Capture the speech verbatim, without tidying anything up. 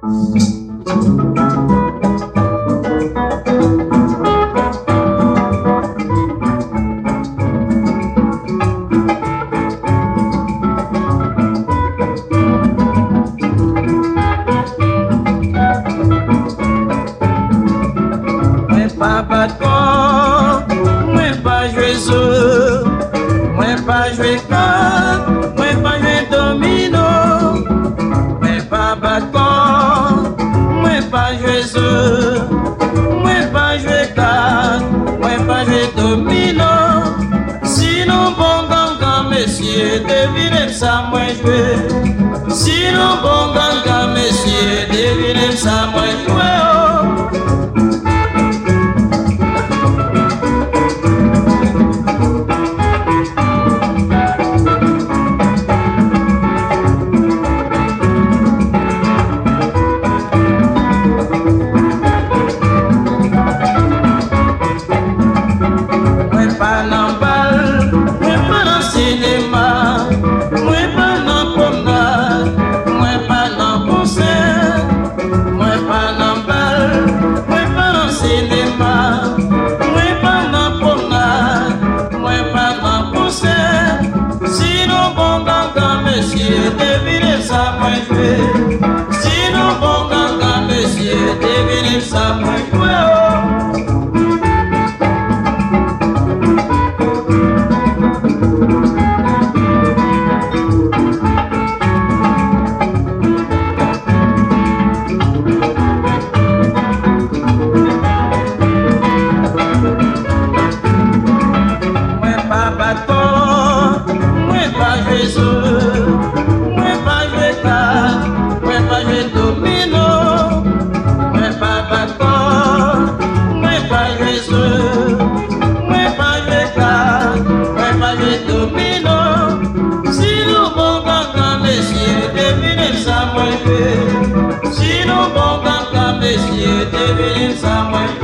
Sinon bon ganga messieurs, devinez ça moi jouer. Sinon bon ganga monsieur, devinez ça moi jouer. Moi pas bâton, moi pas Jésus, moi pas jouer carte, moi pas jouer domino, moi pas bâton, moi pas Jésus, moi pas jouer carte, moi pas jouer domino. Sinon bon ganga messieurs, devinez ça moi jouer. Sinon bon ganga messieurs, devinez ça moi jouer.